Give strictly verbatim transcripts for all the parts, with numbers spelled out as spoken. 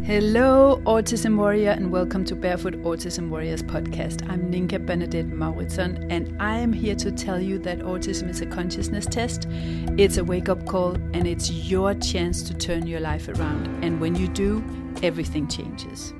Hello, Autism Warrior, and welcome to Barefoot Autism Warriors podcast. I'm Ninka Bernadette Mauritson, and I am here to tell you that autism is a consciousness test. It's a wake-up call, and it's your chance to turn your life around. And when you do, everything changes.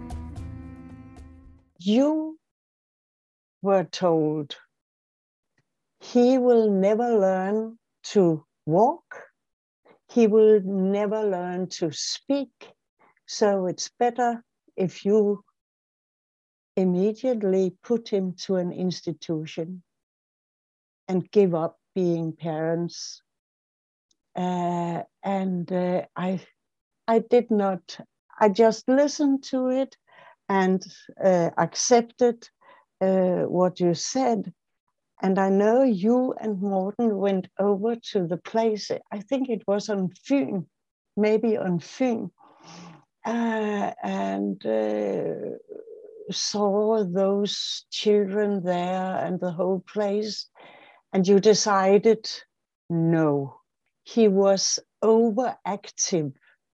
You were told he will never learn to walk. He will never learn to speak. So it's better if you immediately put him to an institution and give up being parents. Uh, and uh, I, I did not, I just listened to it and uh, accepted uh, what you said. And I know you and Morten went over to the place, I think it was on Fyn, maybe on Fyn. Uh, and uh, saw those children there and the whole place, and you decided, no, he was overactive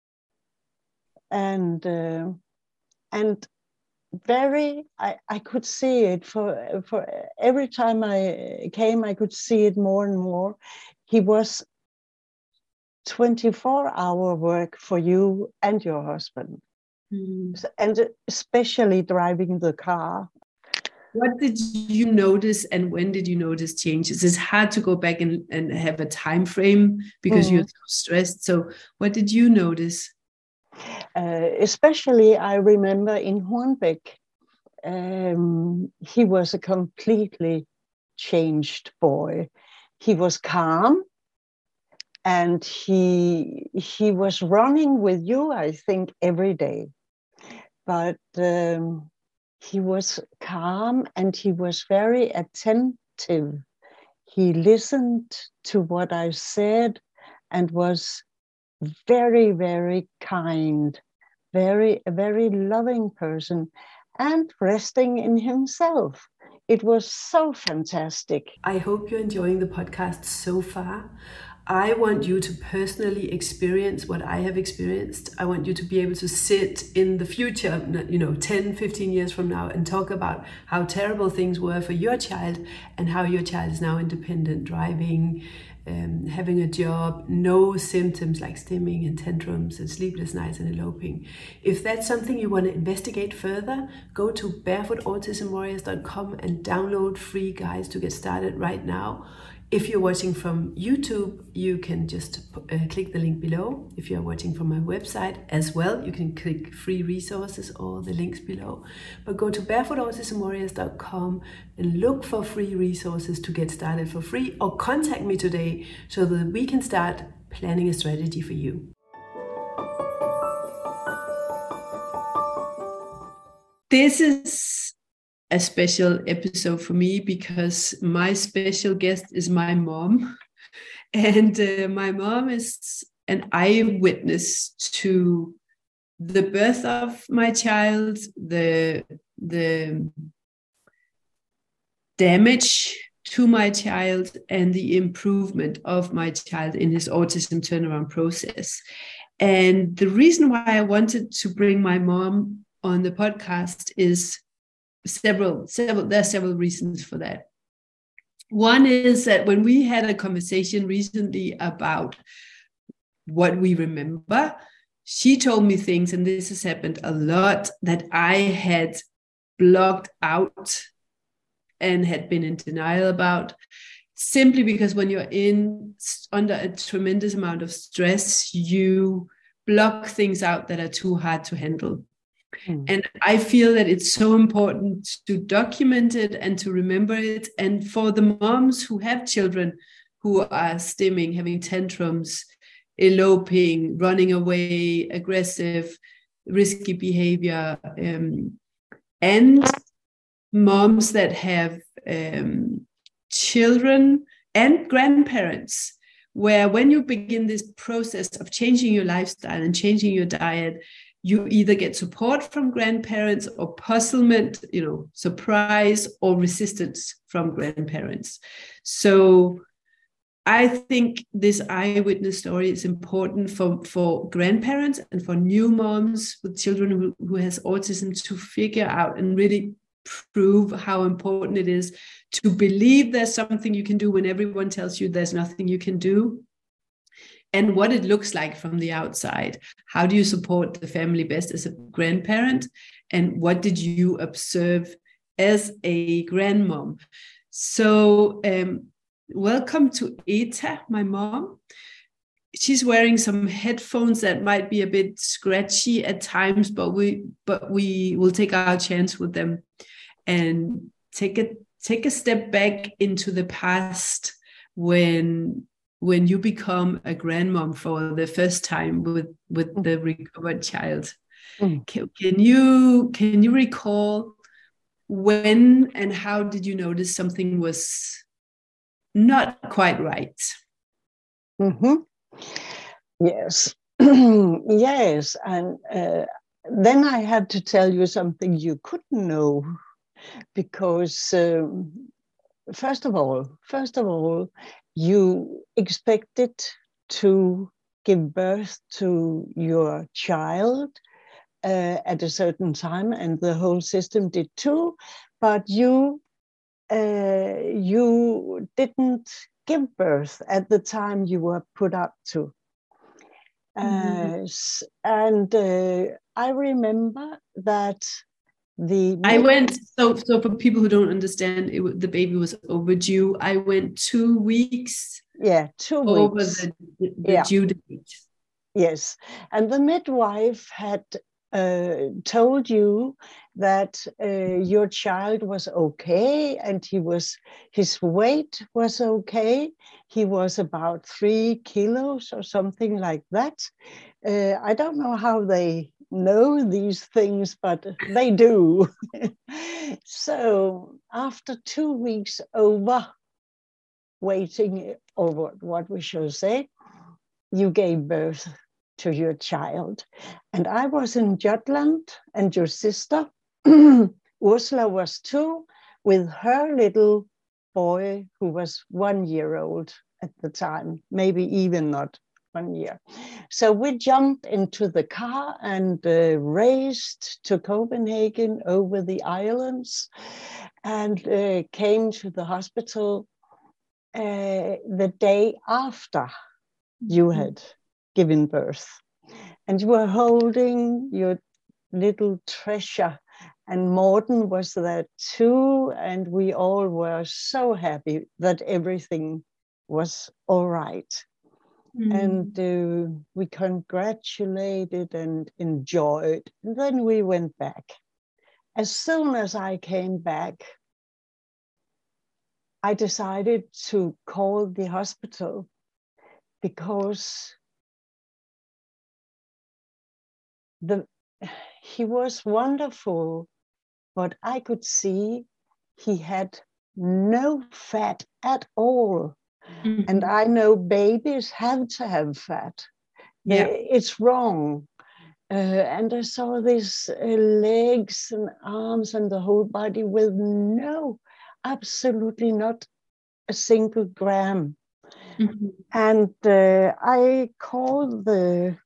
and uh, and very, I, I could see it for, for every time I came, I could see it more and more. He was twenty-four hour work for you and your husband. Mm. And especially driving the car. What did you notice, and when did you notice changes? It's hard to go back and, and have a time frame because mm. you're so stressed. So what did you notice? Uh, especially, I remember in Hornbæk, um, he was a completely changed boy. He was calm. And he he was running with you, I think, every day. But um, he was calm and he was very attentive. He listened to what I said and was very, very kind, very, a very loving person and resting in himself. It was so fantastic. I hope you're enjoying the podcast so far. I want you to personally experience what I have experienced. I want you to be able to sit in the future, you know, ten, fifteen years from now and talk about how terrible things were for your child and how your child is now independent, driving, um, having a job, no symptoms like stimming and tantrums and sleepless nights and eloping. If that's something you want to investigate further, go to barefoot autism warriors dot com and download free guides to get started right now. If you're watching from YouTube, you can just uh, click the link below. If you're watching from my website as well, you can click free resources or the links below. But go to barefoot autism warriors dot com and look for free resources to get started for free, or contact me today so that we can start planning a strategy for you. This is a special episode for me because my special guest is my mom, and uh, my mom is an eyewitness to the birth of my child, the the damage to my child, and the improvement of my child in his autism turnaround process. And the reason why I wanted to bring my mom on the podcast is Several, several, there are several reasons for that. One is that when we had a conversation recently about what we remember, she told me things, and this has happened a lot, that I had blocked out and had been in denial about, simply because when you're in under a tremendous amount of stress, you block things out that are too hard to handle. And I feel that it's so important to document it and to remember it. And for the moms who have children who are stimming, having tantrums, eloping, running away, aggressive, risky behavior, um, and moms that have um, children and grandparents, where when you begin this process of changing your lifestyle and changing your diet, you either get support from grandparents or puzzlement, you know, surprise or resistance from grandparents. So I think this eyewitness story is important for, for grandparents and for new moms with children who, who has autism to figure out and really prove how important it is to believe there's something you can do when everyone tells you there's nothing you can do, and what it looks like from the outside. How do you support the family best as a grandparent? And what did you observe as a grandmom? So, um, welcome to Eta, my mom. She's wearing some headphones that might be a bit scratchy at times, but we but we will take our chance with them and take a take a step back into the past when when you become a grandmom for the first time with with the recovered child. Mm. Can, can you can you recall when and how did you notice something was not quite right? Mm-hmm. Yes. Yes. And uh, then I had to tell you something you couldn't know, because um, first of all, first of all, you expected to give birth to your child uh, at a certain time, and the whole system did too, but you Uh, you didn't give birth at the time you were put up to. Uh, mm-hmm. And uh, I remember that the... I went, so, so for people who don't understand, it, the baby was overdue. I went two weeks. Yeah, two over weeks. the, the yeah. due date. Yes, and the midwife had uh, told you that uh, your child was okay, and he was his weight was okay. He was about three kilos or something like that. Uh, I don't know how they know these things, but they do. So after two weeks over waiting, or what, what we shall say, you gave birth to your child. And I was in Jutland, and your sister, Ursula, was too, with her little boy who was one year old at the time, maybe even not one year. So we jumped into the car and uh, raced to Copenhagen over the islands, and uh, came to the hospital uh, the day after you had given birth, and you were holding your little treasure, and Morten was there too, and we all were so happy that everything was all right. Mm. And uh, we congratulated and enjoyed, and then we went back. As soon as I came back, I decided to call the hospital, because the, he was wonderful, but I could see he had no fat at all. Mm-hmm. And I know babies have to have fat. Yeah. It's wrong. Uh, and I saw these uh, legs and arms and the whole body with no, absolutely not a single gram. Mm-hmm. And uh, I called the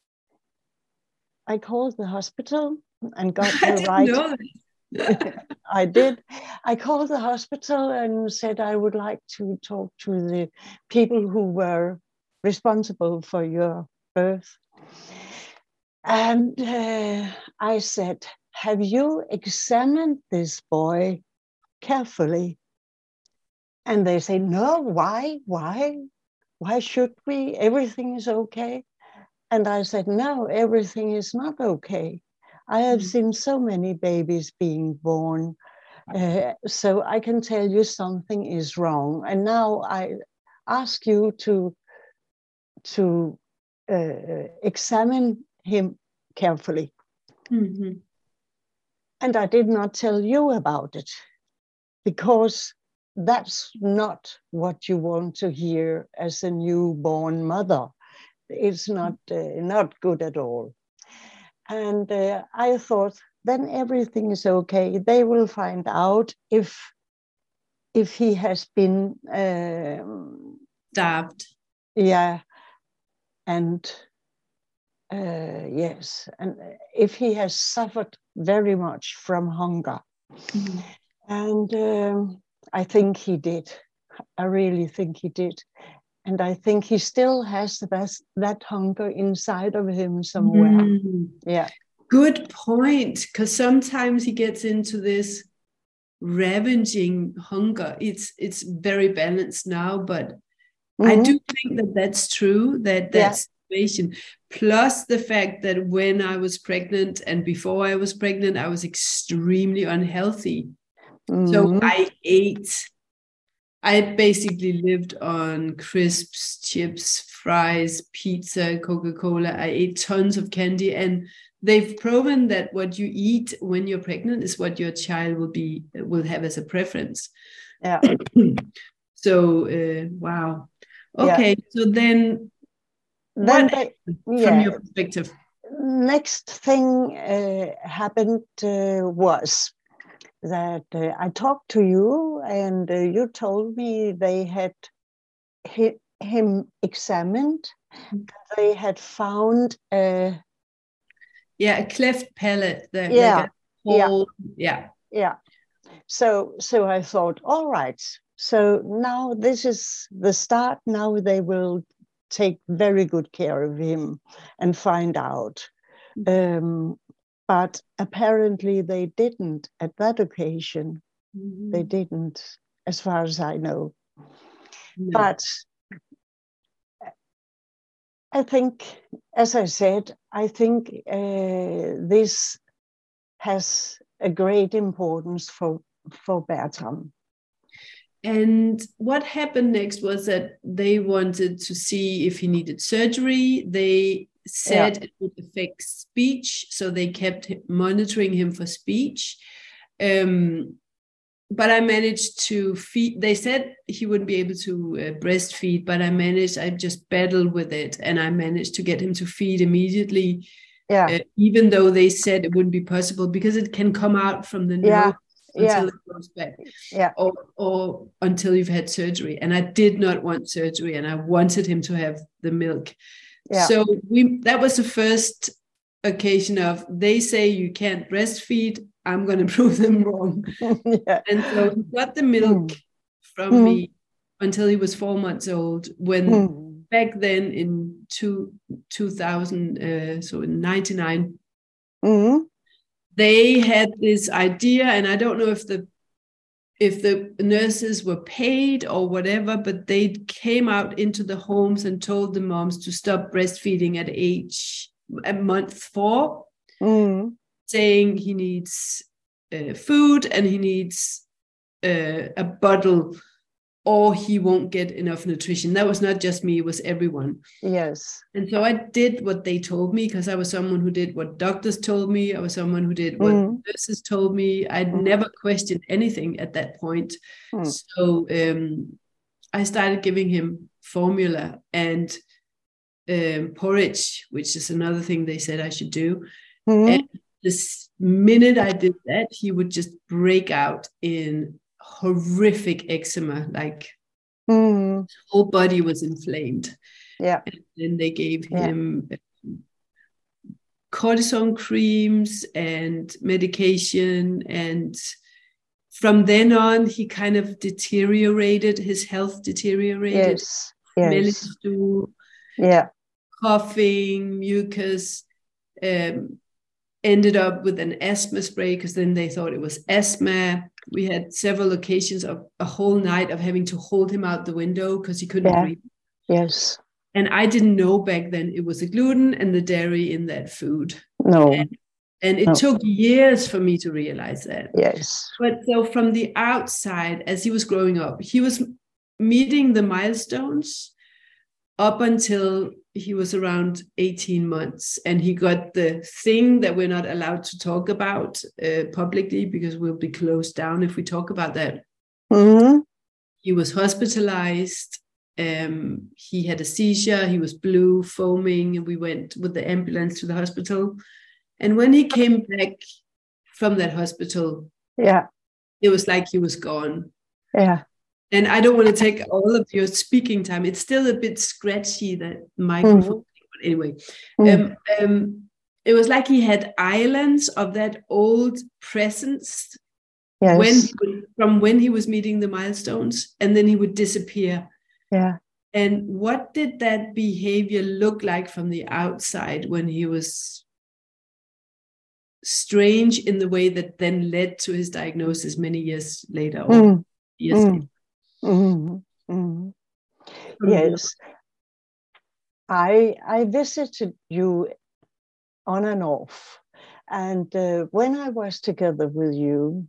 I called the hospital and got the right. I did. I called the hospital and said I would like to talk to the people who were responsible for your birth. And uh, I said, have you examined this boy carefully? And they say, no, why? Why? Why should we? Everything is okay. And I said, no, everything is not okay. I have mm. seen so many babies being born. Uh, so I can tell you something is wrong. And now I ask you to, to uh, examine him carefully. Mm-hmm. And I did not tell you about it, because that's not what you want to hear as a newborn mother. It's not, uh, not good at all. And uh, I thought, then everything is okay. They will find out if, if he has been uh, starved. Yeah. And uh, yes, and if he has suffered very much from hunger, mm-hmm. and um, I think he did. I really think he did. And I think he still has that, that hunger inside of him somewhere. Mm. Yeah. Good point. Because sometimes he gets into this ravaging hunger. It's it's very balanced now, but mm-hmm. I do think that that's true, that that yeah. situation. Plus the fact that when I was pregnant and before I was pregnant, I was extremely unhealthy. Mm-hmm. So I ate... I basically lived on crisps, chips, fries, pizza, Coca-Cola. I ate tons of candy, and they've proven that what you eat when you're pregnant is what your child will be will have as a preference. Yeah. So uh, wow. Okay. Yeah. So then, then what they, from yeah. your perspective? Next thing uh, happened uh, was. that uh, I talked to you and uh, you told me they had hit him examined. Mm-hmm. They had found a... Yeah, a cleft palate. The, yeah, like a whole, yeah. Yeah. Yeah. So, so I thought, all right. So now this is the start. Now they will take very good care of him and find out. Mm-hmm. Um, But apparently they didn't at that occasion. Mm-hmm. They didn't, as far as I know. No. But I think, as I said, I think uh, this has a great importance for, for Bertram. And what happened next was that they wanted to see if he needed surgery. They said yeah. it would affect speech, so they kept monitoring him for speech. Um, but I managed to feed. They said he wouldn't be able to uh, breastfeed, but I managed. I just battled with it, and I managed to get him to feed immediately. Yeah. Uh, even though they said it wouldn't be possible because it can come out from the yeah. nose until yeah. it goes back, yeah. or or until you've had surgery. And I did not want surgery, and I wanted him to have the milk. Yeah. So we that was the first occasion of they say you can't breastfeed. I'm going to prove them wrong. yeah. And so he got the milk mm. from mm. me until he was four months old. When mm. back then in two, two thousand, uh, so in ninety-nine, mm. they had this idea, and I don't know if the if the nurses were paid or whatever, but they came out into the homes and told the moms to stop breastfeeding at age, at month four, mm. saying he needs uh, food and he needs uh, a bottle or he won't get enough nutrition. That was not just me, it was everyone. Yes. And so I did what they told me because I was someone who did what doctors told me. I was someone who did what mm. nurses told me. I'd mm. never questioned anything at that point. Mm. So um, I started giving him formula and um, porridge, which is another thing they said I should do. Mm. And this minute I did that, he would just break out in horrific eczema, like mm. his whole body was inflamed. Yeah. And then they gave him yeah. cortisone creams and medication, and from then on he kind of deteriorated, his health deteriorated. Yes. Yes. Stool, yeah. coughing, mucus, um, ended up with an asthma spray because then they thought it was asthma. We had several occasions of a whole night of having to hold him out the window because he couldn't yeah. breathe. Yes. And I didn't know back then it was the gluten and the dairy in that food. No. And, and it no. took years for me to realize that. Yes. But so from the outside, as he was growing up, he was meeting the milestones up until he was around eighteen months. And he got the thing that we're not allowed to talk about uh, publicly because we'll be closed down if we talk about that. Mm-hmm. He was hospitalized. Um, he had a seizure. He was blue, foaming. And we went with the ambulance to the hospital. And when he came back from that hospital, yeah, it was like he was gone. Yeah. And I don't want to take all of your speaking time. It's still a bit scratchy, that microphone. Mm. But anyway, mm. um, um, it was like he had islands of that old presence. Yes. When he would, from when he was meeting the milestones, and then he would disappear. Yeah. And what did that behavior look like from the outside when he was strange in the way that then led to his diagnosis many years later? Or mm. years mm. later? Mm. Mm. Yes. I I visited you on and off. And uh, when I was together with you,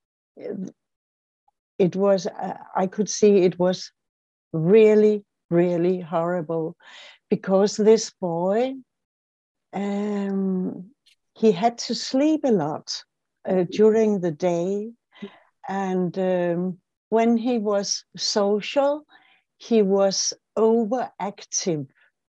it was, uh, I could see it was really, really horrible, because this boy, um, he had to sleep a lot uh, during the day. And um, when he was social, he was overactive.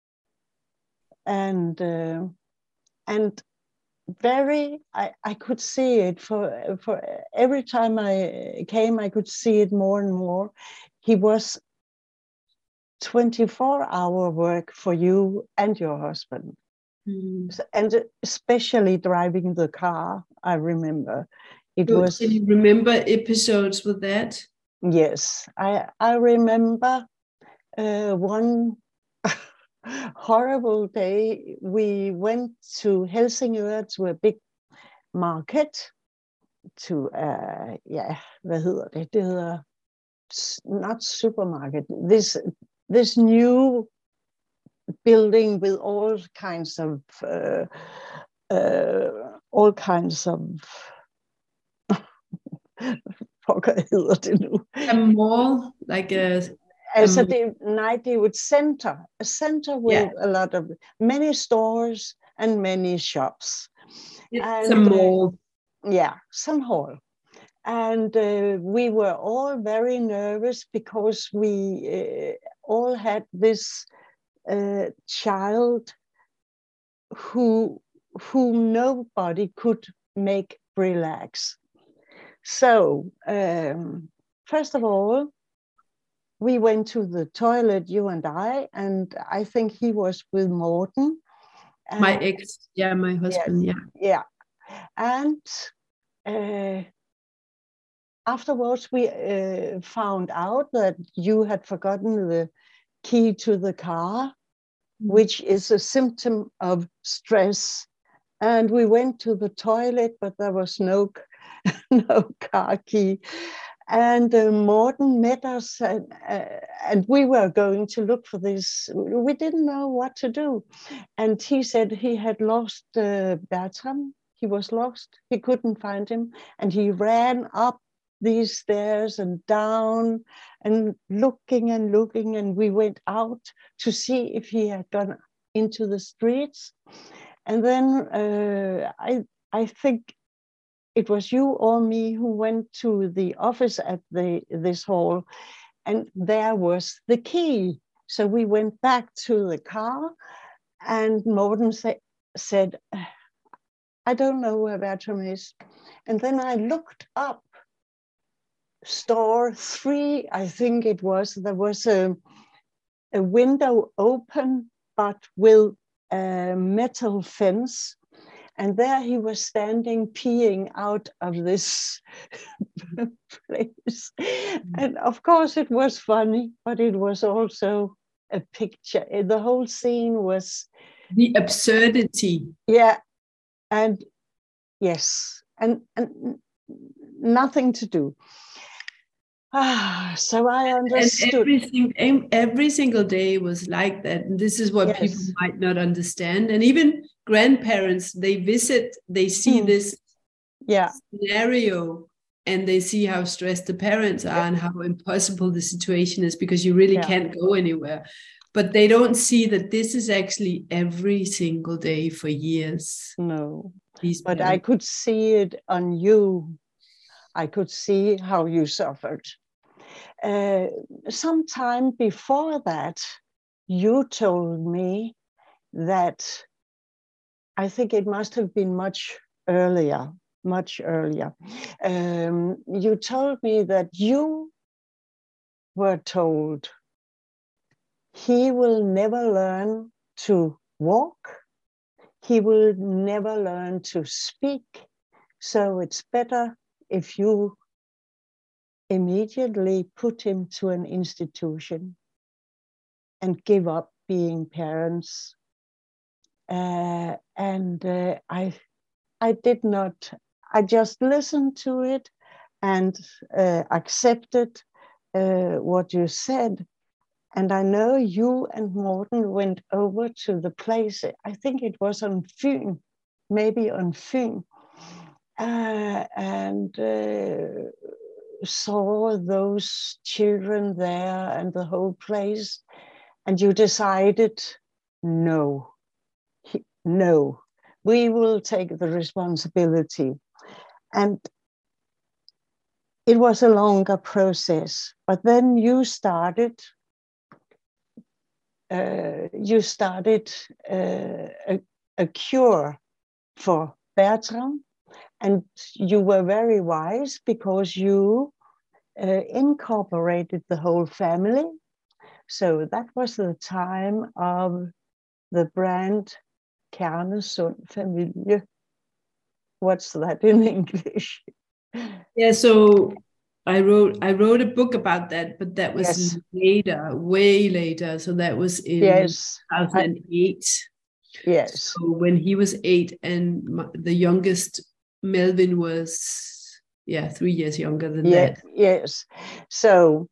And, uh, and very, I, I could see it for, for every time I came, I could see it more and more. He was twenty-four hour work for you and your husband. Mm. And especially driving the car, I remember. It so was. Can you remember episodes with that? Yes, I, I remember uh, one horrible day. We went to Helsingør, to a big market, to, uh, yeah, hvad hedder det? Det hedder, not supermarket, this, this new building with all kinds of, uh, uh, all kinds of, hvad hedder det nu? A mall, like a... Altså det, nej, det er jo et center, a center with yeah. a lot of, many stores and many shops. It's and, a mall. Uh, yeah, some hall. And uh, we were all very nervous because we uh, all had this uh, child who, whom nobody could make relax. So, um, first of all, we went to the toilet, you and I, and I think he was with Morten. My ex, yeah, my husband, yes, yeah. Yeah. And uh, afterwards, we uh, found out that you had forgotten the key to the car, mm. which is a symptom of stress. And we went to the toilet, but there was no, no car key. And uh, Morten met us, and, uh, and we were going to look for this. We didn't know what to do. And he said he had lost uh, Bertram. He was lost. He couldn't find him. And he ran up these stairs and down and looking and looking. And we went out to see if he had gone into the streets. And then uh, I, I think it was you or me who went to the office at the this hall, and there was the key. So we went back to the car, and Morten sa- said, I don't know where Bertram is. And then I looked up store three, I think it was, there was a, a window open, but with a metal fence. And there he was standing, peeing out of this place. And of course it was funny, but it was also a picture. The whole scene was... the absurdity. Yeah, and yes, and, and nothing to do. Ah, so I understood. And every, every single day was like that. And this is what yes. people might not understand. And even grandparents, they visit, they see mm. this yeah. scenario, and they see how stressed the parents are yeah. and how impossible the situation is, because you really yeah. can't go anywhere. But they don't see that this is actually every single day for years. No, These but parents. I could see it on you. I could see how you suffered. Uh, sometime before that, you told me that, I think it must have been much earlier, much earlier. Um, you told me that you were told, he will never learn to walk, he will never learn to speak, so it's better if you immediately put him to an institution and give up being parents. Uh, and uh, I, I did not, I just listened to it and uh, accepted uh, what you said. And I know you and Morten went over to the place, I think it was on Fyn, maybe on Fyn, uh, and uh, saw those children there and the whole place. And you decided, no, no, we will take the responsibility. And it was a longer process, but then you started, uh, you started uh, a, a cure for Bertram, and you were very wise because you uh, incorporated the whole family. So that was the time of the brand Kernesund Familie. What's that in English? Yeah, so I wrote I wrote a book about that, but that was yes. later, way later. So that was in yes. two thousand eight. I, yes. So when he was eight, and my, the youngest Melvin was yeah three years younger than yeah, that. Yes. So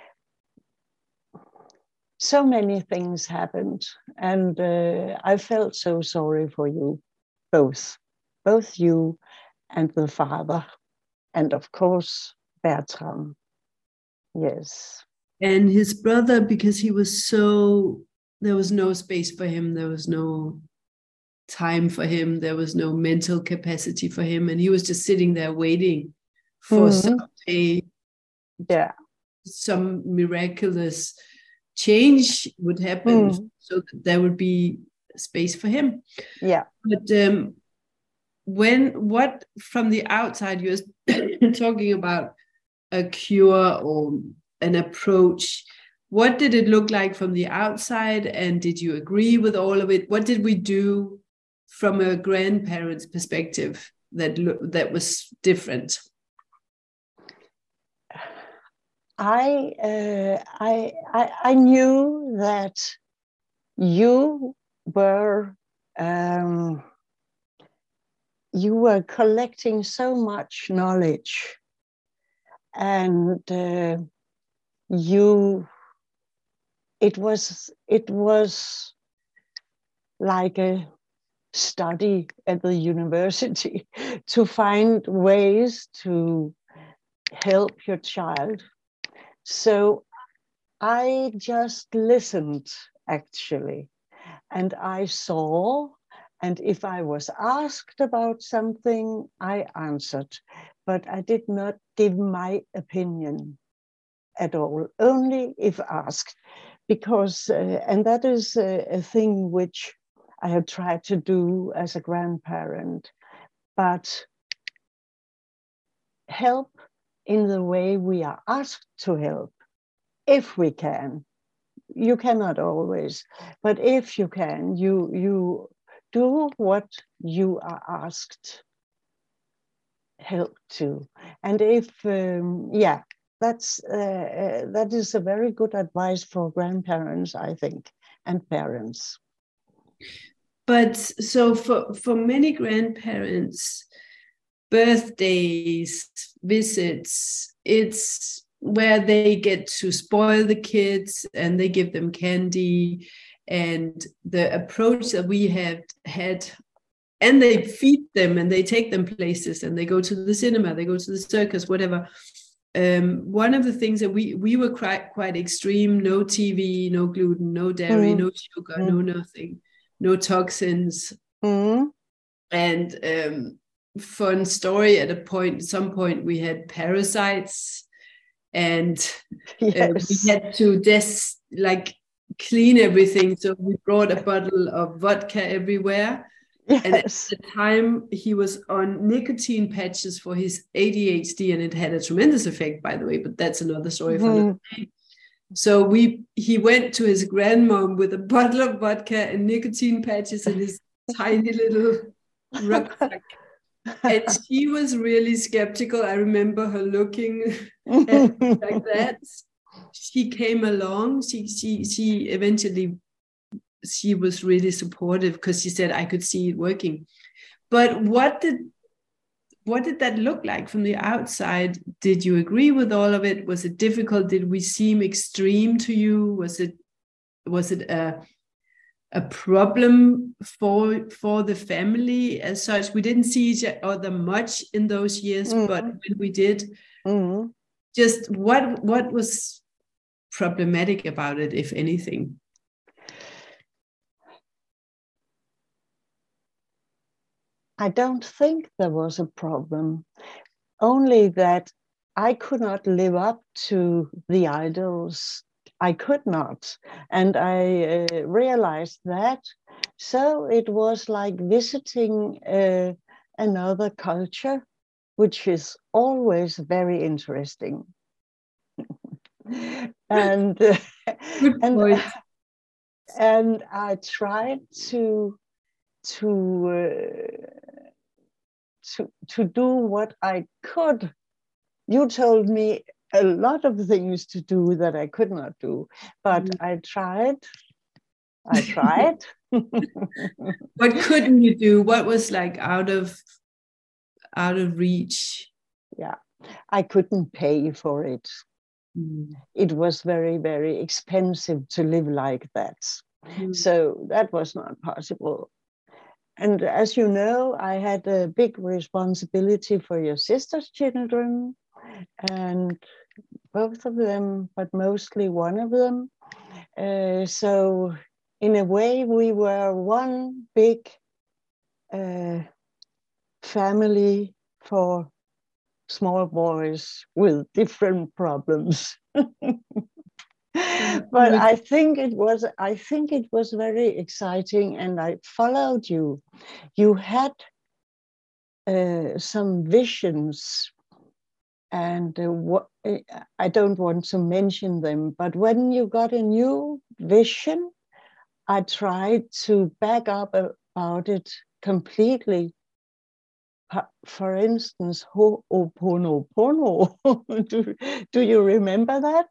so many things happened, and uh, I felt so sorry for you, both, both you and the father. And of course, Bertram. Yes. And his brother, because he was so, there was no space for him. There was no time for him. There was no mental capacity for him. And he was just sitting there waiting for mm-hmm. some, a, yeah. some miraculous change would happen mm. so that there would be space for him. Yeah. But um, when what from the outside you're talking about a cure or an approach, what did it look like from the outside, and did you agree with all of it? What did we do from a grandparent's perspective that that was different? I uh, I I I knew that you were um, you were collecting so much knowledge, and uh, you it was it was like a study at the university to find ways to help your child. So I just listened, actually, and I saw. And if I was asked about something, I answered, but I did not give my opinion at all, only if asked, because, uh, and that is a, a thing which I have tried to do as a grandparent, but help in the way we are asked to help, if we can. You cannot always, but if you can, you, you, do what you are asked help to. And if, um, yeah, that's, uh, uh, that is a very good advice for grandparents, I think, and parents. But so for, for many grandparents, birthdays, visits, it's where they get to spoil the kids and they give them candy. And the approach that we have had, and they feed them and they take them places and they go to the cinema, they go to the circus, whatever. Um, one of the things that we we were quite quite extreme: no T V, no gluten, no dairy, mm. no sugar, mm. no nothing, no toxins. Mm. And um, fun story: at a point, at some point, we had parasites, and yes. uh, we had to des like. clean everything, so we brought a bottle of vodka everywhere. Yes. And at the time he was on nicotine patches for his A D H D, and it had a tremendous effect, by the way, but that's another story for mm-hmm. another day. So we he went to his grandmom with a bottle of vodka and nicotine patches in his tiny little rucksack. And she was really skeptical. I remember her looking at me like that. She came along. She she she eventually she was really supportive because she said I could see it working. But what did what did that look like from the outside? Did you agree with all of it? Was it difficult? Did we seem extreme to you? Was it was it a a problem for for the family as such? We didn't see each other much in those years, mm. but when we did, mm. just what what was problematic about it, if anything? I don't think there was a problem, only that I could not live up to the idols. I could not. And I uh, realized that. So it was like visiting uh, another culture, which is always very interesting. and uh, and, uh, and I tried to to uh, to to do what I could. You told me a lot of things to do that I could not do, but mm. I tried. I tried. What couldn't you do? What was like out of out of reach? Yeah, I couldn't pay for it. Mm. It was very, very expensive to live like that. Mm. So that was not possible. And as you know, I had a big responsibility for your sister's children, and both of them, but mostly one of them. Uh, so in a way, we were one big uh, family for small boys with different problems. But I think it was, I think it was very exciting, and I followed you. You had uh, some visions, and uh, what, I don't want to mention them, but when you got a new vision, I tried to back up about it completely. For instance, Ho'oponopono. do, do you remember that?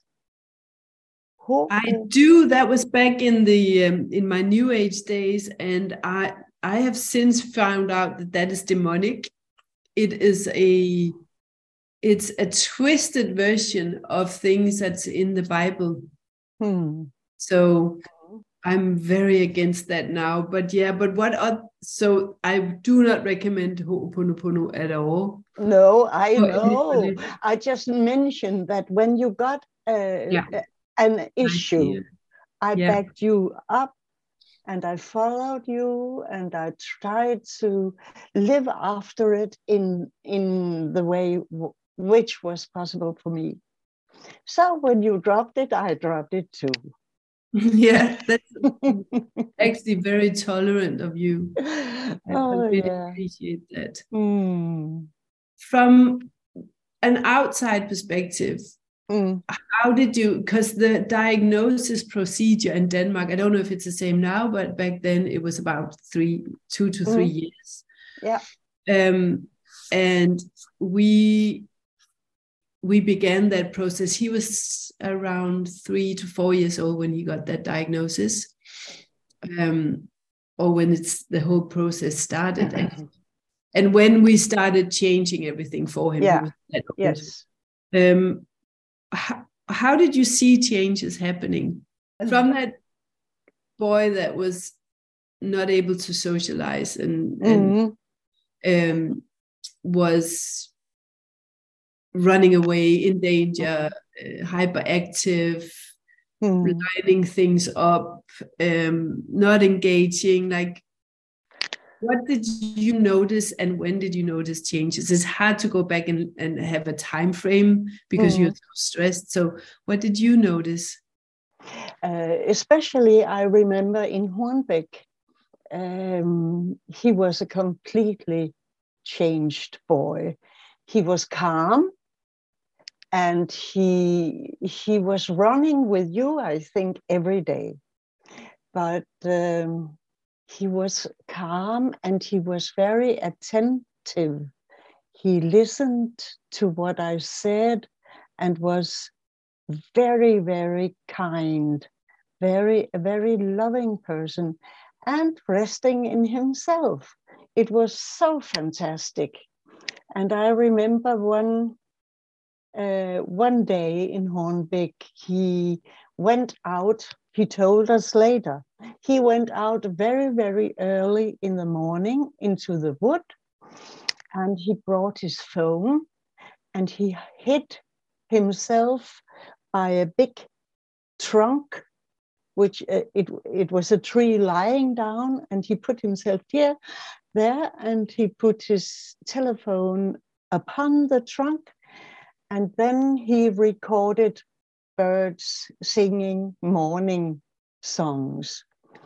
I do. That was back in the um, in my New Age days, and I I have since found out that that is demonic. It is a it's a twisted version of things that's in the Bible. Hmm. So I'm very against that now. But yeah, but what? Are, so I do not recommend Ho'oponopono at all. No, I know. I just mentioned that when you got uh, yeah. an issue, I, I yeah. backed you up, and I followed you, and I tried to live after it in in the way w- which was possible for me. So when you dropped it, I dropped it too. Yeah, that's actually very tolerant of you. I, oh, I really yeah. appreciate that. Mm. From an outside perspective, mm. how did you, because the diagnosis procedure in Denmark, I don't know if it's the same now, but back then it was about three, two to three mm. years. Yeah. Um, and we we began that process. He was around three to four years old when he got that diagnosis, um, or when it's the whole process started. and, and when we started changing everything for him, yeah. he was that old. Yes. Um, how, how did you see changes happening from that boy that was not able to socialize and, and mm-hmm. um, was running away, in danger, uh, hyperactive, mm. lining things up, um, not engaging? Like, what did you notice, and when did you notice changes? It's hard to go back and, and have a time frame because mm. you're so stressed. So what did you notice? Uh, especially, I remember in Hornbæk, um, he was a completely changed boy. He was calm. and he he was running with you, I think, every day. But um, he was calm and he was very attentive. He listened to what I said and was very, very kind, very, a very loving person, and resting in himself. It was so fantastic. And I remember one uh, one day in Hornbæk, he went out. He told us later, he went out very, very early in the morning into the wood, and he brought his phone, and he hid himself by a big trunk, which uh, it, it was a tree lying down, and he put himself here, there, and he put his telephone upon the trunk, and then he recorded birds singing morning songs.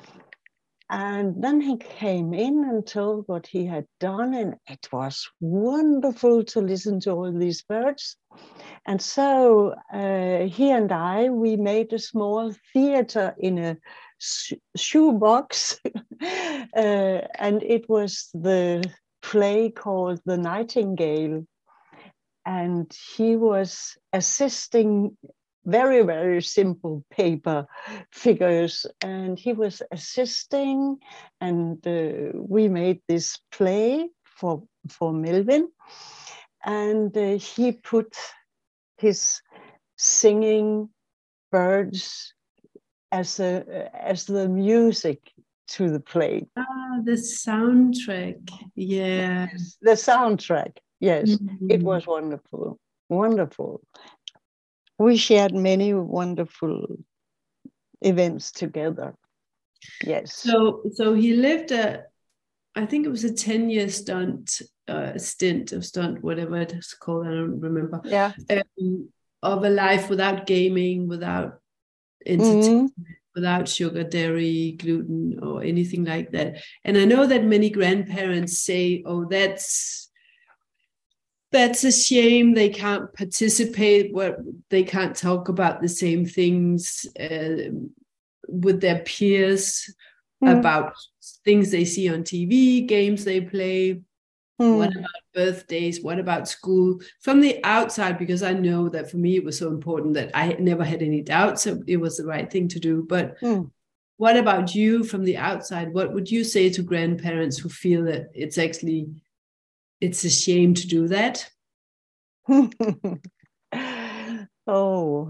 And then he came in and told what he had done, and it was wonderful to listen to all these birds. And so uh, he and I, we made a small theater in a sh- shoebox, uh, and it was the play called The Nightingale. And he was assisting very, very simple paper figures. And he was assisting, and uh, we made this play for, for Melvin. And uh, he put his singing birds as, a, as the music to the play. Ah, the soundtrack. Yeah. Yes, the soundtrack. Yes, mm-hmm. It was wonderful, wonderful. We shared many wonderful events together. Yes. So, so he lived a, I think it was a ten-year stunt, uh, stint of stunt, whatever it is called. I don't remember. Yeah. Um, of a life without gaming, without entertainment, mm-hmm. without sugar, dairy, gluten, or anything like that. And I know that many grandparents say, "Oh, that's." That's a shame. They can't participate. What they can't talk about the same things uh, with their peers mm. about things they see on T V, games they play. Mm. What about birthdays? What about school? From the outside, because I know that for me it was so important that I never had any doubts. So it was the right thing to do. But mm. what about you from the outside? What would you say to grandparents who feel that it's actually it's a shame to do that? Oh,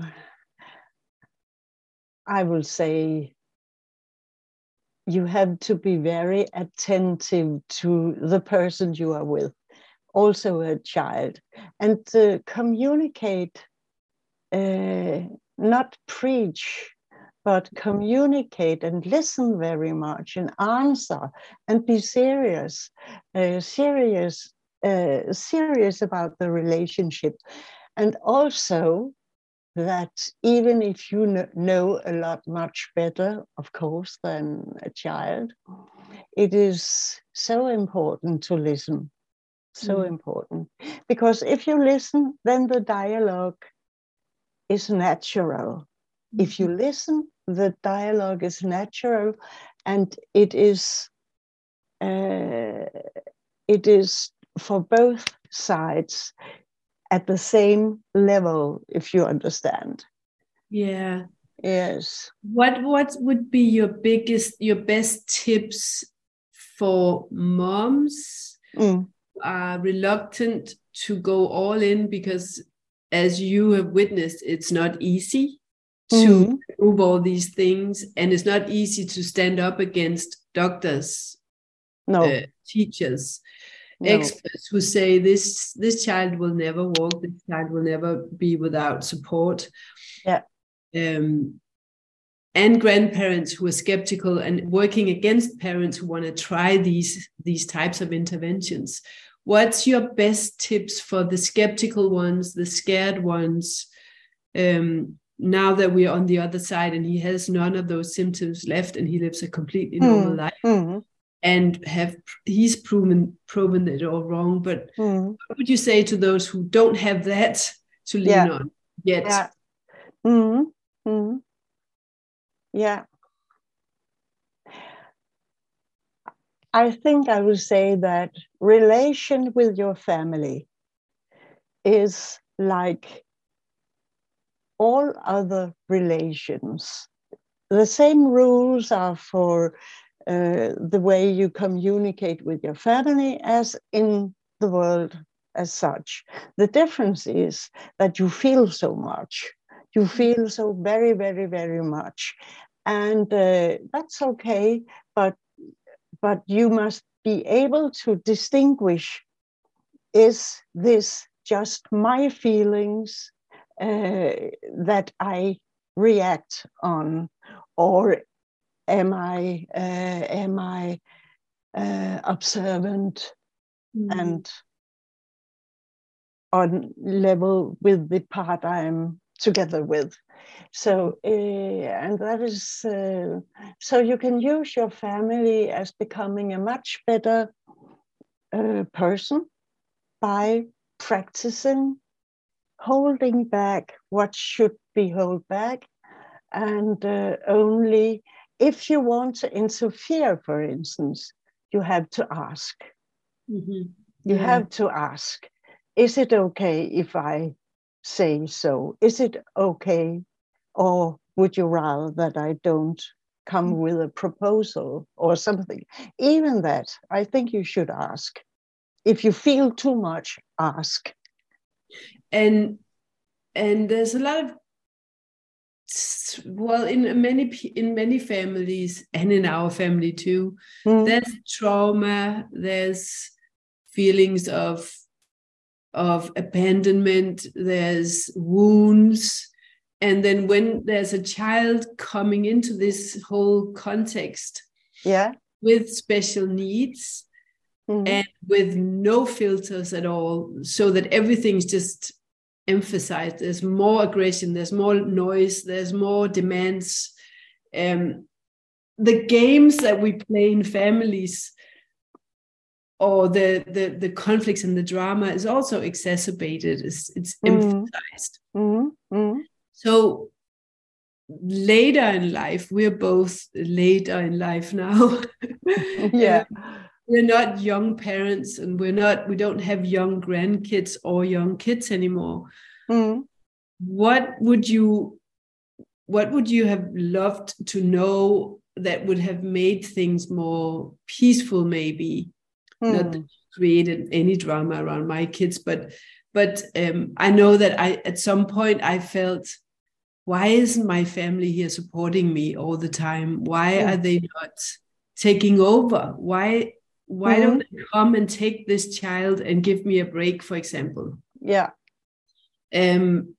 I will say you have to be very attentive to the person you are with, also a child, and to communicate, uh, not preach, but communicate and listen very much and answer and be serious, uh, serious, uh, serious about the relationship. And also that even if you know a lot much better, of course, than a child, it is so important to listen, so mm. important. Because if you listen, then the dialogue is natural. Mm. If you listen, the dialogue is natural, and it is uh, it is for both sides at the same level, if you understand. Yeah. Yes. What what would be your biggest, your best tips for moms mm. who are reluctant to go all in? Because as you have witnessed, it's not easy to mm. move all these things, and it's not easy to stand up against doctors, no. uh, teachers, no. experts who say this this child will never walk, this child will never be without support. Yeah. Um, and grandparents who are skeptical and working against parents who want to try these these types of interventions. What's your best tips for the skeptical ones, the scared ones, um, now that we're on the other side and he has none of those symptoms left and he lives a completely normal mm. life? Mm. And have he's proven proven it all wrong. But mm. what would you say to those who don't have that to lean yeah. on yet. Yeah. Mm-hmm. Mm-hmm. Yeah. I think I would say that relation with your family is like all other relations. The same rules are for uh, the way you communicate with your family as in the world as such. The difference is that you feel so much. You feel so very, very, very much. And uh, that's okay, but, but you must be able to distinguish, is this just my feelings uh, that I react on, or am I uh, am I uh, observant mm. and on level with the part I'm together with? So uh, and that is uh, so you can use your family as becoming a much better uh, person by practicing holding back what should be held back, and uh, only if you want to interfere, for instance, you have to ask. Mm-hmm. You yeah. have to ask, is it okay if I say so? Is it okay? Or would you rather that I don't come mm-hmm. with a proposal or something? Even that, I think you should ask. If you feel too much, ask. And and there's a lot of, well, in many in many families, and in our family too, mm. there's trauma, there's feelings of of abandonment, there's wounds, and then when there's a child coming into this whole context, yeah, with special needs. Mm-hmm. And with no filters at all, so that everything's just emphasized. There's more aggression, there's more noise, there's more demands. Um, the games that we play in families, or the, the, the conflicts and the drama, is also exacerbated. It's, it's mm-hmm. emphasized. Mm-hmm. Mm-hmm. So later in life, we're both later in life now. Yeah. um, We're not young parents, and we're not, we don't have young grandkids or young kids anymore. Mm. What would you, what would you have loved to know that would have made things more peaceful, maybe? Mm. Not that you created any drama around my kids, but, but um, I know that I, at some point I felt, why isn't my family here supporting me all the time? Why mm. are they not taking over? Why, Why mm-hmm. don't they come and take this child and give me a break, for example? Yeah. Um.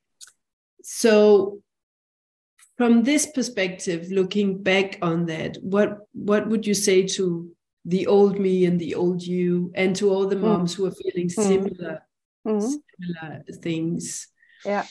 So, from this perspective, looking back on that, what what would you say to the old me and the old you, and to all the moms mm. who are feeling similar, mm-hmm. similar things? Yeah.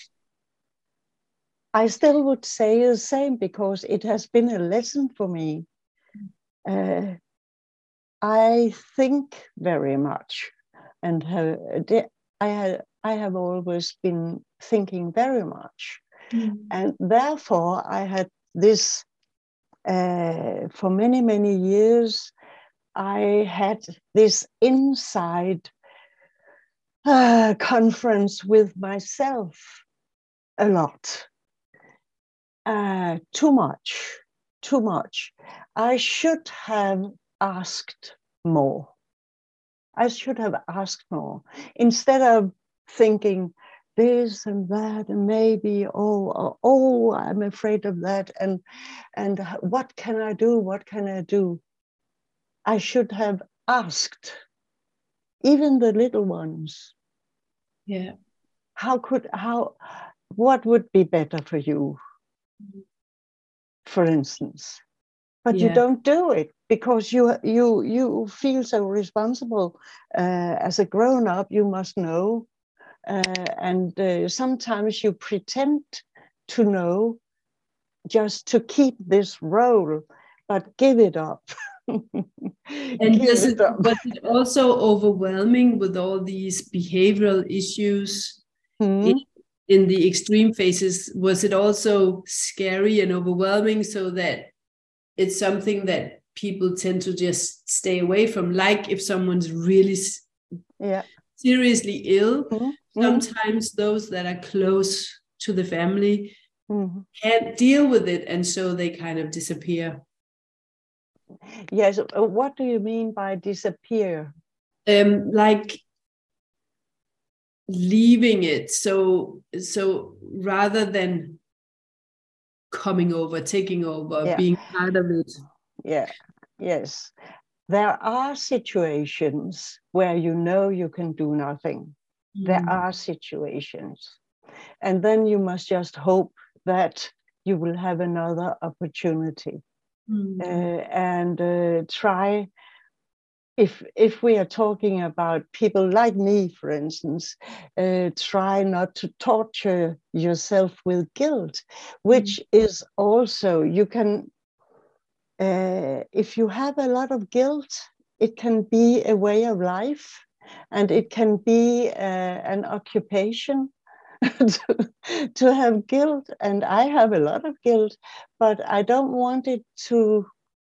I still would say the same, because it has been a lesson for me. Uh, I think very much, and have, I have I have always been thinking very much, mm. and therefore I had this uh, for many many years. I had this inside uh, conference with myself a lot, uh, too much, too much. I should have asked more. I should have asked more, instead of thinking this and that and maybe, oh, oh, oh, I'm afraid of that, and and what can I do? What can I do? I should have asked, even the little ones. Yeah. How could how what would be better for you, for instance? But yeah. you don't do it because you you you feel so responsible. Uh, as a grown-up, you must know, uh, and uh, sometimes you pretend to know just to keep this role, but give it up. And does it, was it also overwhelming with all these behavioral issues Mm. in, in the extreme phases, was it also scary and overwhelming, so that it's something that people tend to just stay away from? Like if someone's really yeah. seriously ill, mm. sometimes those that are close to the family mm. can't deal with it, and so they kind of disappear. Yes. What do you mean by disappear? Um, like leaving it. So, so rather than coming over, taking over, yeah. being part of it. Yeah. Yes. There are situations where you know you can do nothing. Mm. There are situations. And then you must just hope that you will have another opportunity. Mm. Uh, and uh, try, if if we are talking about people like me, for instance, uh, try not to torture yourself with guilt, which mm. is also, you can, uh, if you have a lot of guilt, it can be a way of life, and it can be uh, an occupation. to, to have guilt, and I have a lot of guilt, but I don't want it to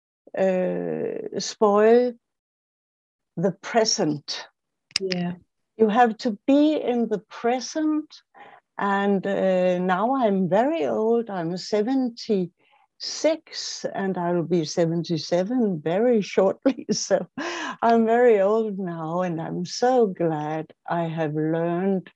uh, spoil the present. Yeah, you have to be in the present, and uh, now I'm very old. I'm seventy-six, and I'll be seventy-seven very shortly. So I'm very old now, and I'm so glad I have learned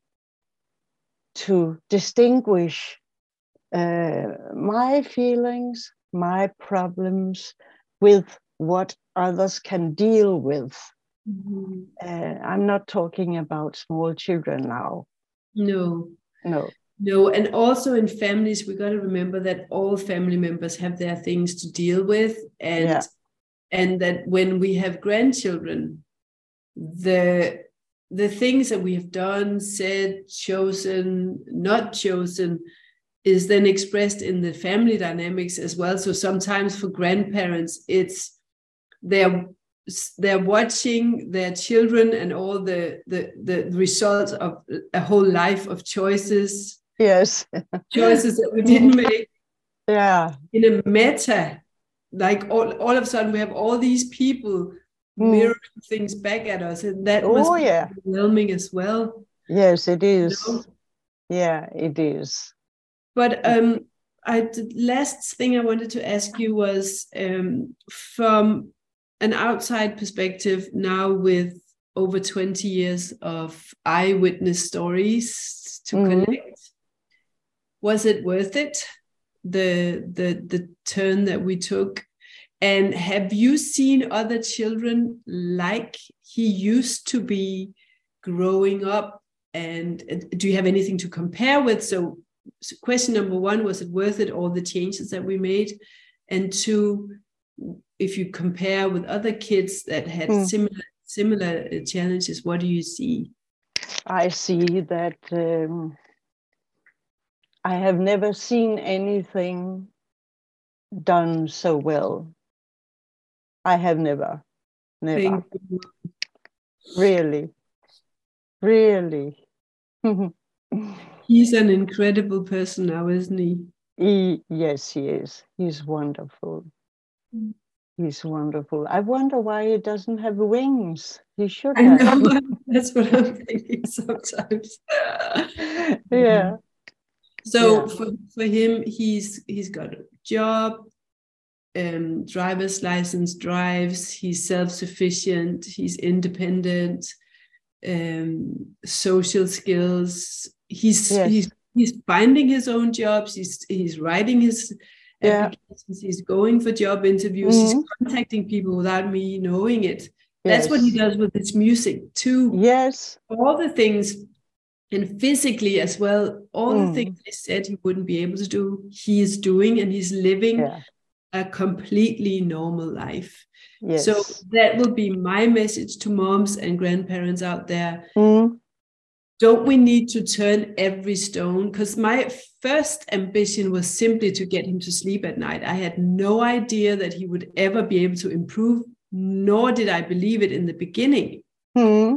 to distinguish uh, my feelings, my problems with what others can deal with. Mm-hmm. Uh, I'm not talking about small children now. No. No. No, and also in families, we got to remember that all family members have their things to deal with, and yeah. and that when we have grandchildren, the the things that we have done, said, chosen, not chosen, is then expressed in the family dynamics as well. So sometimes for grandparents, it's they're they're watching their children and all the the the results of a whole life of choices. Yes, choices that we didn't make. Yeah, in a meta, like all all of a sudden we have all these people mirroring mm. things back at us, and that oh, must be yeah. overwhelming as well. Yes, it is. You know? Yeah, it is. But um, I the last thing I wanted to ask you was um, from an outside perspective, now with over twenty years of eyewitness stories to mm-hmm. collect, was it worth it? The the the turn that we took? And have you seen other children like he used to be growing up? And do you have anything to compare with? So, so question number one, was it worth it, all the changes that we made? And two, if you compare with other kids that had hmm. similar similar challenges, what do you see? I see that um, I have never seen anything done so well. I have never, never. Really, really. He's an incredible person now, isn't he? he? Yes, he is. He's wonderful. Mm. He's wonderful. I wonder why he doesn't have wings. He should I have. know. That's what I'm thinking sometimes. Yeah. So yeah. for, for him, he's he's got a job, um, driver's license, drives, he's self-sufficient, he's independent, um, social skills. He's yes. he's he's finding his own jobs, he's he's writing his yeah. applications, he's going for job interviews, mm-hmm. he's contacting people without me knowing it. That's yes. what he does with his music too. Yes. All the things, and physically as well, all mm. the things he said he wouldn't be able to do, he is doing, and he's living yeah. a completely normal life. Yes. So that will be my message to moms and grandparents out there. Mm. Don't we need to turn every stone? Because my first ambition was simply to get him to sleep at night. I had no idea that he would ever be able to improve, nor did I believe it in the beginning. Mm.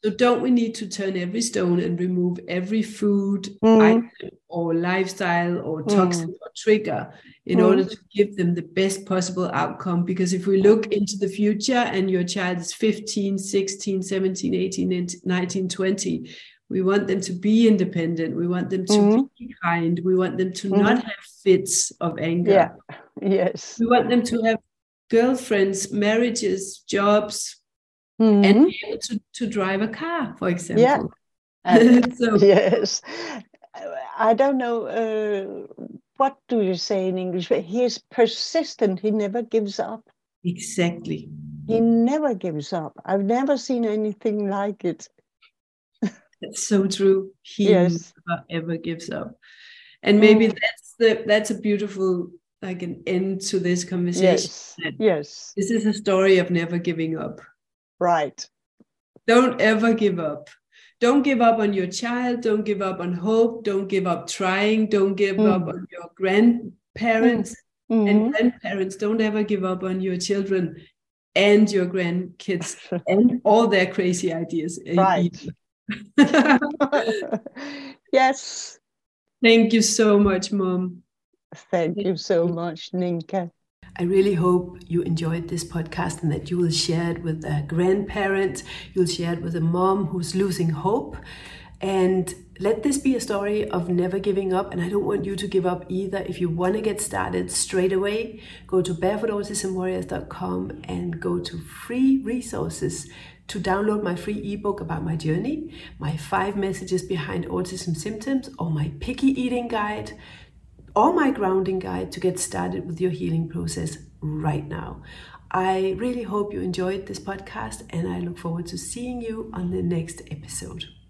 So don't we need to turn every stone and remove every food mm. item or lifestyle or toxin mm. or trigger in mm. order to give them the best possible outcome? Because if we look into the future and your child is fifteen, sixteen, seventeen, eighteen, nineteen, twenty, we want them to be independent. We want them to mm. be kind. We want them to mm. not have fits of anger. Yeah. Yes. We want them to have girlfriends, marriages, jobs, mm-hmm. and be able to, to drive a car, for example. Yeah. And, so, yes. I don't know, uh, what do you say in English? He is persistent. He never gives up. Exactly. He never gives up. I've never seen anything like it. That's so true. He yes. never ever gives up. And maybe mm. that's the that's a beautiful like an end to this conversation. Yes. Yes. This is a story of never giving up. Right. Don't ever give up. Don't give up on your child. Don't give up on hope. Don't give up trying. Don't give mm. up on your grandparents mm. and grandparents. Don't ever give up on your children and your grandkids and all their crazy ideas. Right. Yes. Thank you so much, Mom. Thank you so much, Ninka. I really hope you enjoyed this podcast and that you will share it with a grandparent, you'll share it with a mom who's losing hope. And let this be a story of never giving up. And I don't want you to give up either. If you want to get started straight away, go to barefoot autism warriors dot com and go to free resources to download my free ebook about my journey, my five messages behind autism symptoms, or my picky eating guide, or my grounding guide to get started with your healing process right now. I really hope you enjoyed this podcast, and I look forward to seeing you on the next episode.